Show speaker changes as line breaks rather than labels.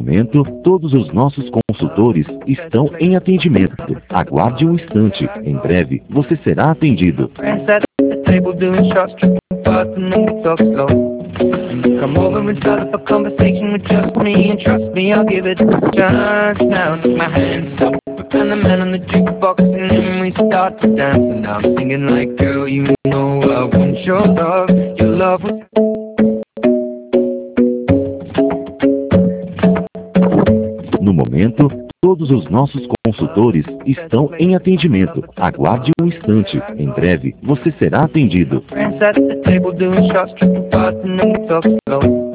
momento, todos os nossos consultores estão em atendimento. Aguarde um instante. Em breve, você será atendido. Come over and start up a conversation with just me, and trust me, I'll give it a chance. Now take my hands up and the man on the jukebox, and then we start to dance. And I'm singing like, girl, you know I want your love. Your love was... No momento, todos os nossos consultores estão em atendimento. Aguarde um instante. Em breve, você será atendido.